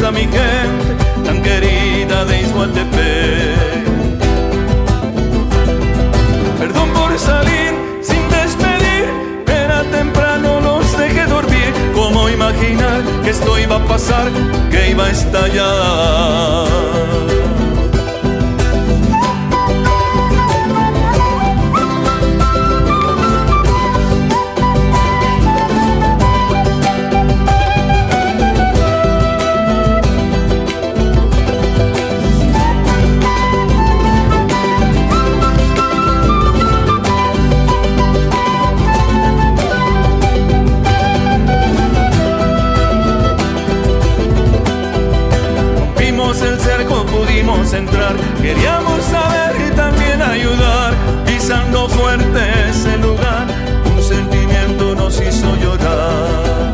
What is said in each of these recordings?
a mi gente tan querida de Ixhuatepec. Perdón por salir sin despedir, era temprano, los dejé dormir. ¿Cómo imaginar que esto iba a pasar, que iba a estallar? El cerco pudimos entrar, queríamos saber y también ayudar, pisando fuerte ese lugar, un sentimiento nos hizo llorar.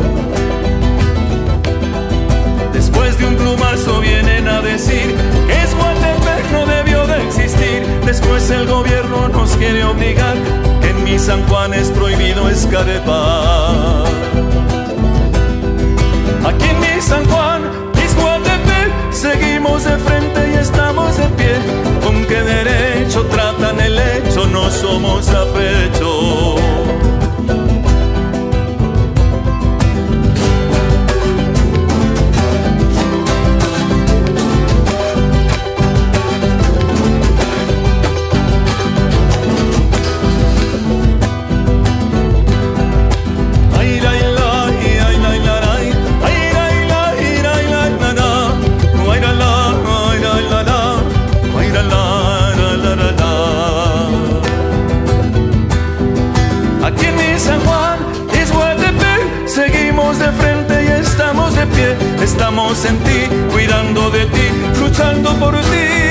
Después de un plumazo vienen a decir que Ixhuatepec no debió de existir. Después el gobierno nos quiere obligar, que en mi San Juan es prohibido escarpar. Aquí en mi San Juan, seguimos de frente y estamos de pie. ¿Con qué derecho tratan el hecho? No somos afechos. Aquí en mi San Juan, Ixhuatepec, seguimos de frente y estamos de pie. Estamos en ti, cuidando de ti, luchando por ti.